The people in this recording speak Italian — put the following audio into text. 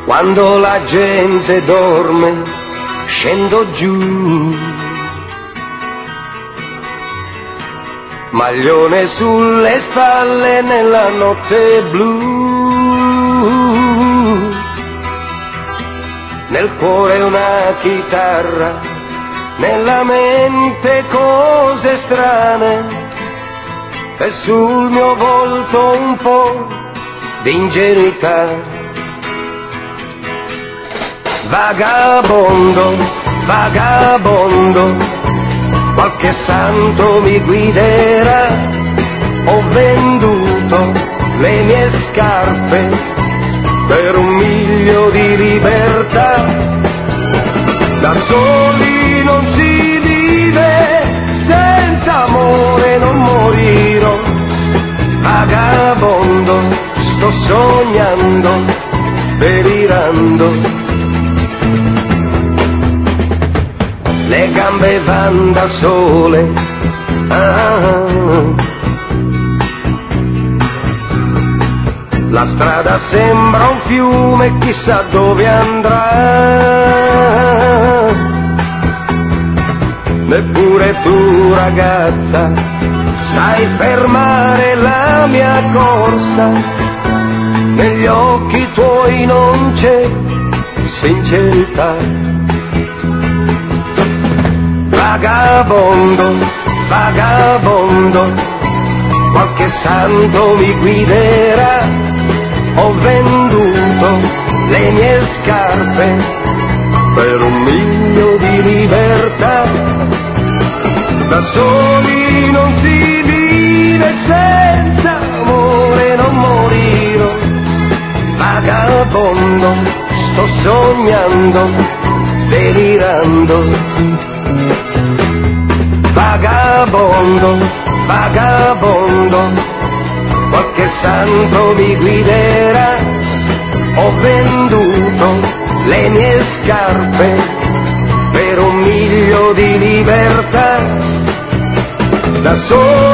Quando la gente dorme, scendo giù. Maglione sulle spalle nella notte blu. Nel cuore una chitarra, nella mente cose strane, e sul mio volto un po' di ingenuità. Vagabondo, vagabondo, qualche santo mi guiderà. Ho venduto le mie scarpe per 1 miglio di libertà. Da soli non si vive, senza amore non morirò. Vagabondo, sto sognando, delirando. Le gambe van da sole, la strada sembra un fiume, chissà dove andrà. Neppure tu, ragazza, sai fermare la mia corsa. Negli occhi tuoi non c'è sincerità. Vagabondo, vagabondo, qualche santo mi guiderà. Ho venduto le mie scarpe per 1 miglio di libertà. Da soli non si vive, senza amore non morirò. Vagabondo, sto sognando, delirando. Vagabondo, vagabondo, qualche santo mi guiderà. Ho venduto le mie scarpe per 1 miglio di libertà. Da solo